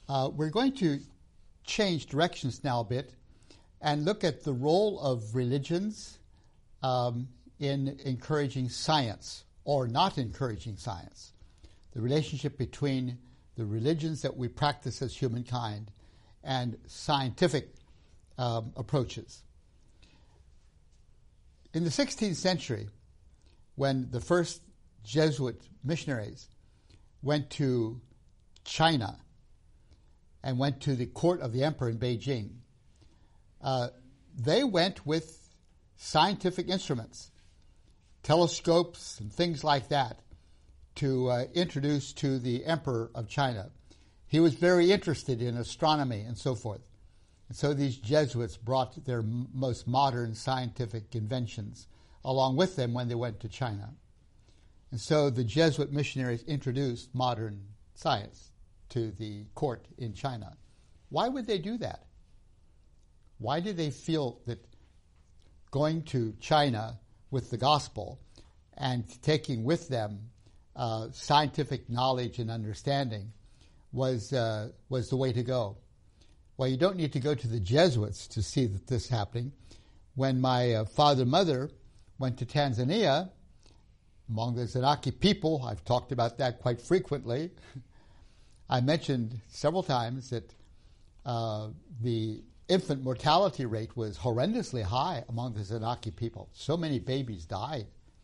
We're going to change directions now a bit and look at the role of religions in encouraging science or not encouraging science, the relationship between the religions that we practice as humankind and scientific approaches. In the 16th century, when the first Jesuit missionaries went to China and went to the court of the emperor in Beijing, they went with scientific instruments, telescopes and things like that, to introduce to the emperor of China. He was very interested in astronomy and so forth. And so these Jesuits brought their most modern scientific inventions along with them when they went to China. And so the Jesuit missionaries introduced modern science to the court in China. Why would they do that? Why did they feel that going to China with the gospel and taking with them scientific knowledge and understanding was the way to go? Well, you don't need to go to the Jesuits to see that this is happening. When my father and mother went to Tanzania, among the Zanaki people, I've talked about that quite frequently, I mentioned several times that the infant mortality rate was horrendously high among the Zanaki people. So many babies died.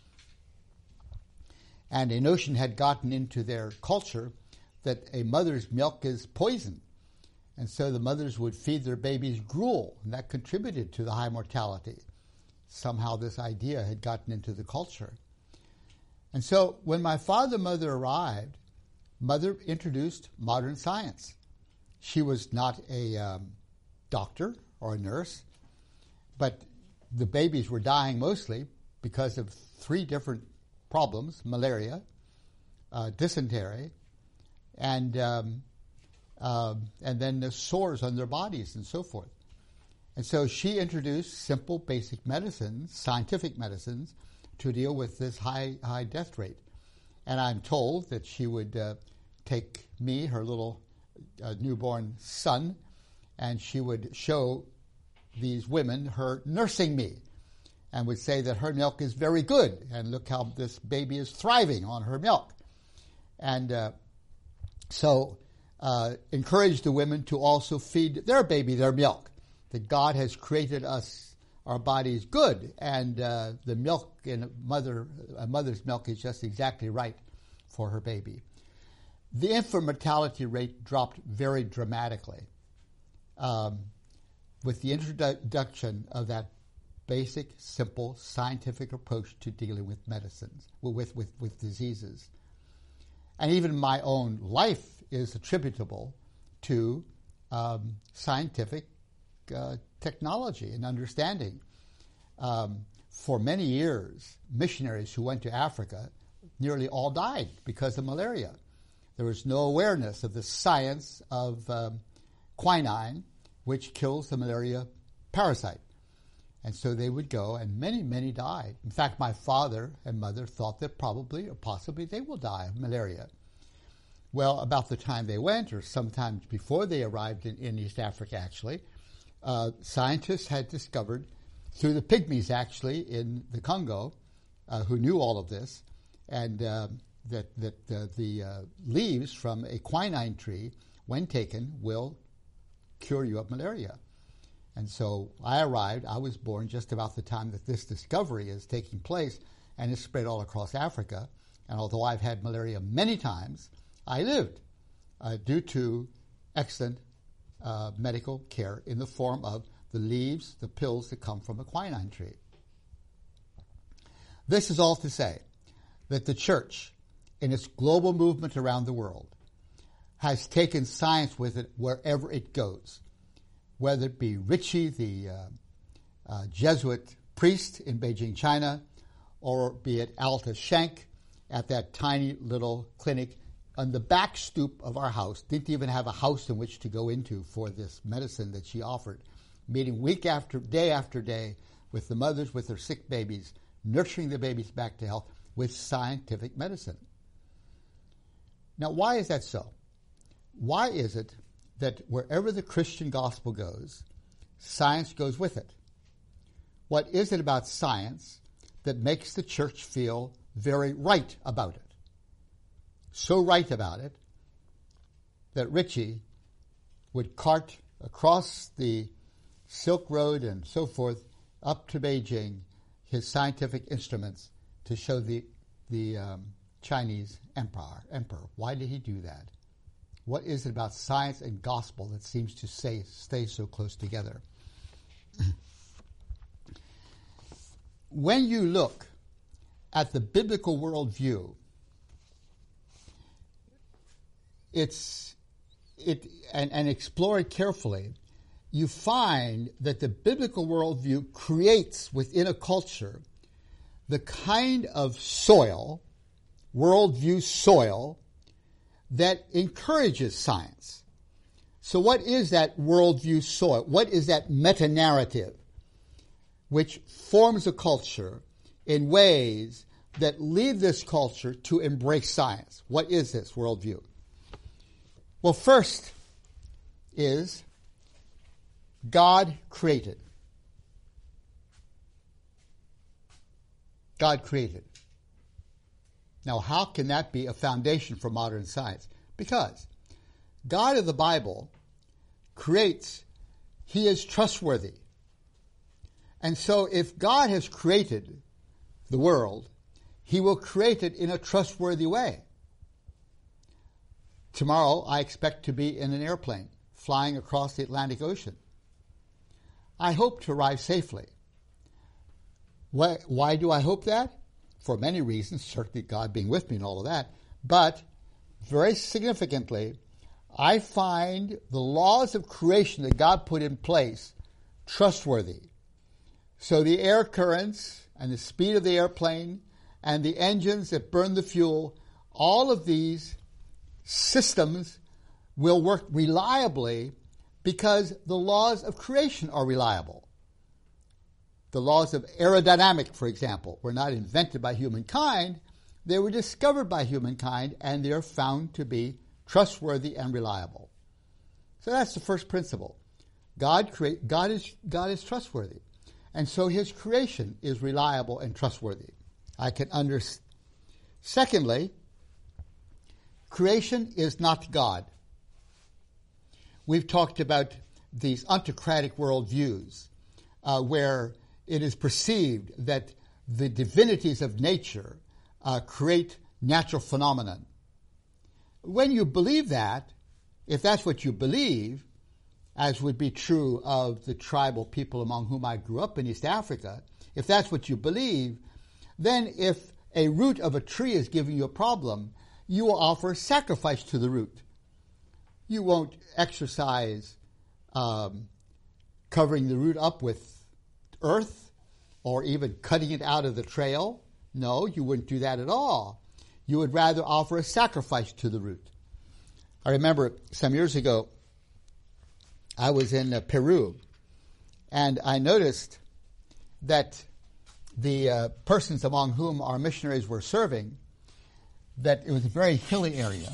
And a notion had gotten into their culture that a mother's milk is poison. And so the mothers would feed their babies gruel, and that contributed to the high mortality. Somehow this idea had gotten into the culture. And so when my father and mother arrived, Mother introduced modern science. She was not a doctor or a nurse, but the babies were dying mostly because of three different problems: malaria, dysentery, and then the sores on their bodies and so forth. And so she introduced simple, basic medicines, scientific medicines, to deal with this high death rate. And I'm told that she would take me, her little newborn son, and she would show these women her nursing me and would say that her milk is very good, and look how this baby is thriving on her milk. And so encouraged the women to also feed their baby their milk, that God has created us, our bodies, good, and the milk in a mother's milk is just exactly right for her baby. The infant mortality rate dropped very dramatically with the introduction of that basic, simple, scientific approach to dealing with medicines, with diseases. And even my own life is attributable to scientific technology and understanding. For many years, missionaries who went to Africa nearly all died because of malaria. There was no awareness of the science of quinine, which kills the malaria parasite. And so they would go, and many, many died. In fact, my father and mother thought that probably or possibly they will die of malaria. Well, about the time they went, or sometimes before they arrived in East Africa, actually, scientists had discovered, through the pygmies, actually, in the Congo, who knew all of this, and that the leaves from a quinine tree, when taken, will cure you of malaria. And so I arrived, I was born just about the time that this discovery is taking place, and it's spread all across Africa. And although I've had malaria many times, I lived due to excellent medical care in the form of the leaves, the pills that come from a quinine tree. This is all to say that the church, in its global movement around the world, has taken science with it wherever it goes, whether it be Ritchie, the Jesuit priest in Beijing, China, or be it Alta Schenk at that tiny little clinic on the back stoop of our house. Didn't even have a house in which to go into for this medicine that she offered, meeting day after day with the mothers with their sick babies, nurturing the babies back to health with scientific medicine. Now, why is that so? Why is it that wherever the Christian gospel goes, science goes with it. What is it about science that makes the church feel very right about it? So right about it that Ritchie would cart across the Silk Road and so forth up to Beijing his scientific instruments to show the Chinese emperor. Why did he do that? What is it about science and gospel that seems to stay so close together? When you look at the biblical worldview, and explore it carefully, you find that the biblical worldview creates within a culture the kind of soil, worldview soil, that encourages science. So what is that worldview soil? What is that meta-narrative which forms a culture in ways that lead this culture to embrace science? What is this worldview? Well, first is God created. God created. Now, how can that be a foundation for modern science? Because God of the Bible creates, he is trustworthy. And so if God has created the world, he will create it in a trustworthy way. Tomorrow, I expect to be in an airplane flying across the Atlantic Ocean. I hope to arrive safely. Why do I hope that? For many reasons, certainly God being with me and all of that. But very significantly, I find the laws of creation that God put in place trustworthy. So the air currents and the speed of the airplane and the engines that burn the fuel, all of these systems will work reliably because the laws of creation are reliable. The laws of aerodynamics, for example, were not invented by humankind. They were discovered by humankind, and they are found to be trustworthy and reliable. So that's the first principle. God is trustworthy. And so his creation is reliable and trustworthy. I can understand. Secondly, creation is not God. We've talked about these ontocratic worldviews where it is perceived that the divinities of nature create natural phenomenon. When you believe that, if that's what you believe, as would be true of the tribal people among whom I grew up in East Africa, if that's what you believe, then if a root of a tree is giving you a problem, you will offer sacrifice to the root. You won't exercise covering the root up with earth or even cutting it out of the trail. No, you wouldn't do that at all. You would rather offer a sacrifice to the root. I remember some years ago, I was in Peru, and I noticed that the persons among whom our missionaries were serving, that it was a very hilly area,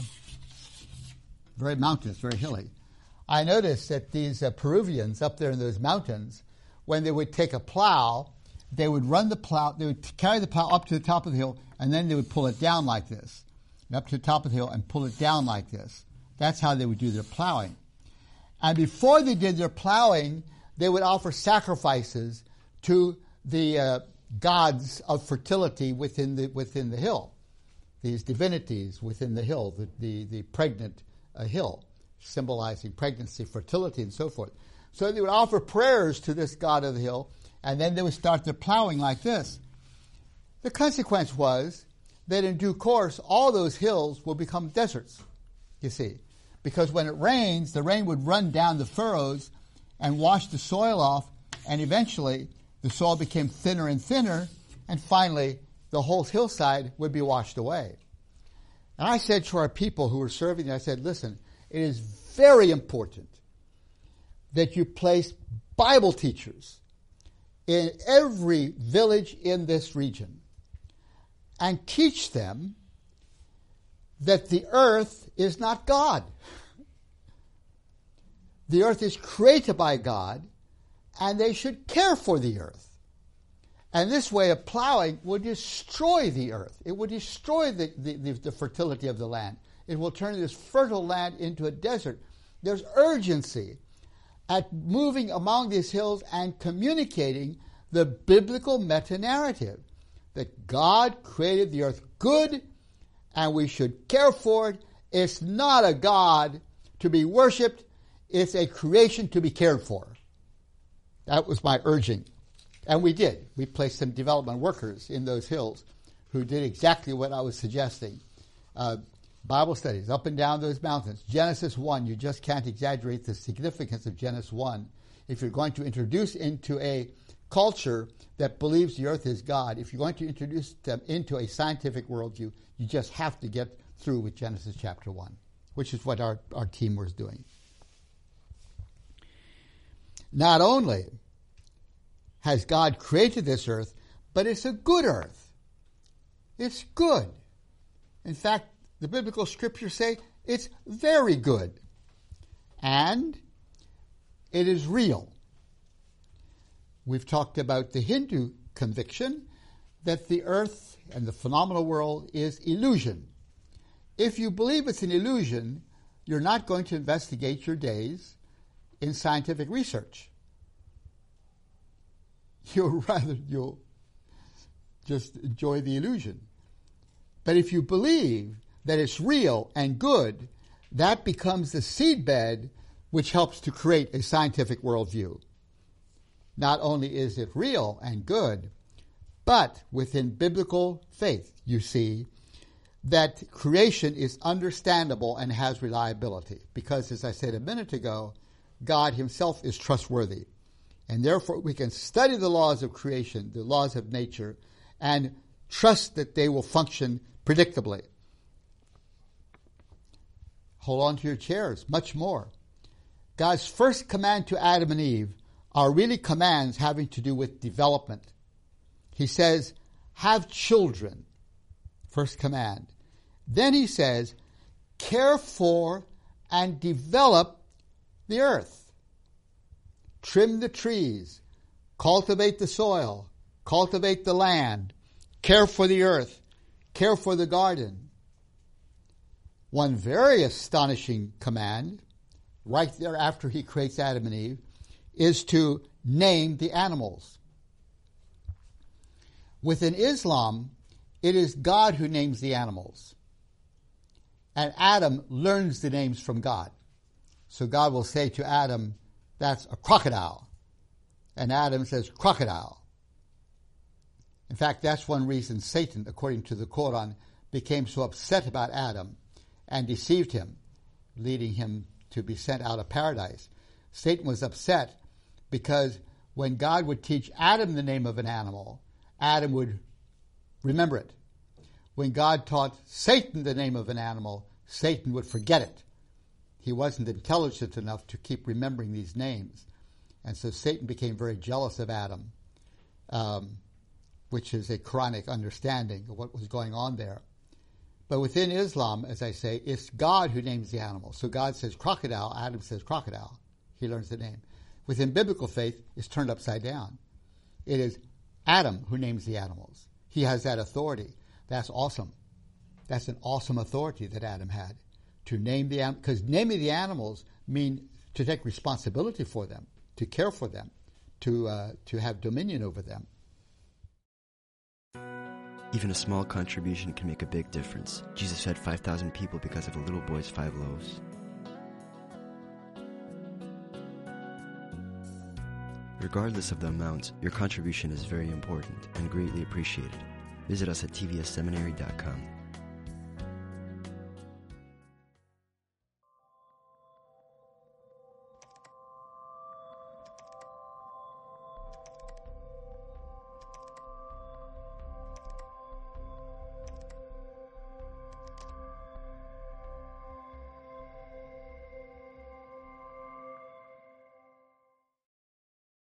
very mountainous, very hilly. I noticed that these Peruvians up there in those mountains, when they would take a plow, they would run the plow, they would carry the plow up to the top of the hill, and then they would pull it down like this, and up to the top of the hill and pull it down like this. That's how they would do their plowing. And before they did their plowing, they would offer sacrifices to the gods of fertility within the hill, these divinities within the hill, the pregnant hill, symbolizing pregnancy, fertility, and so forth. So they would offer prayers to this god of the hill, and then they would start their plowing like this. The consequence was that in due course, all those hills will become deserts, you see. Because when it rains, the rain would run down the furrows and wash the soil off, and eventually the soil became thinner and thinner, and finally the whole hillside would be washed away. And I said to our people who were serving, I said, listen, it is very important that you place Bible teachers in every village in this region and teach them that the earth is not God. the earth is created by God, and they should care for the earth. And this way of plowing would destroy the earth. It would destroy the fertility of the land. It will turn this fertile land into a desert. There's urgency at moving among these hills and communicating the biblical meta-narrative that God created the earth good and we should care for it. It's not a God to be worshipped. It's a creation to be cared for. That was my urging. And we did. We placed some development workers in those hills who did exactly what I was suggesting. Bible studies up and down those mountains. Genesis 1, you just can't exaggerate the significance of Genesis 1. If you're going to introduce into a culture that believes the earth is God, if you're going to introduce them into a scientific worldview, you just have to get through with Genesis chapter 1, which is what our team was doing. Not only has God created this earth, but it's a good earth. It's good. In fact, the biblical scriptures say it's very good. And it is real. We've talked about the Hindu conviction that the earth and the phenomenal world is illusion. If you believe it's an illusion, you're not going to investigate your days in scientific research. You'll just enjoy the illusion. But if you believe that it's real and good, that becomes the seedbed which helps to create a scientific worldview. Not only is it real and good, but within biblical faith, you see, that creation is understandable and has reliability. Because, as I said a minute ago, God himself is trustworthy. And therefore we can study the laws of creation, the laws of nature, and trust that they will function predictably. Hold on to your chairs, much more. God's first command to Adam and Eve are really commands having to do with development. He says, have children, first command. Then he says, care for and develop the earth. Trim the trees, cultivate the soil, cultivate the land, care for the earth, care for the garden. One very astonishing command, right there after he creates Adam and Eve, is to name the animals. Within Islam, it is God who names the animals. And Adam learns the names from God. So God will say to Adam, that's a crocodile. And Adam says, crocodile. In fact, that's one reason Satan, according to the Quran, became so upset about Adam and deceived him, leading him to be sent out of paradise. Satan was upset because when God would teach Adam the name of an animal, Adam would remember it. When God taught Satan the name of an animal, Satan would forget it. He wasn't intelligent enough to keep remembering these names. And so Satan became very jealous of Adam, which is a Quranic understanding of what was going on there. But within Islam, as I say, it's God who names the animal. So God says crocodile, Adam says crocodile. He learns the name. Within biblical faith, it's turned upside down. It is Adam who names the animals. He has that authority. That's awesome. That's an awesome authority that Adam had. To name the animals, because naming the animals mean to take responsibility for them, to care for them, to have dominion over them. Even a small contribution can make a big difference. Jesus fed 5,000 people because of a little boy's 5 loaves. Regardless of the amount, your contribution is very important and greatly appreciated. Visit us at tvsseminary.com.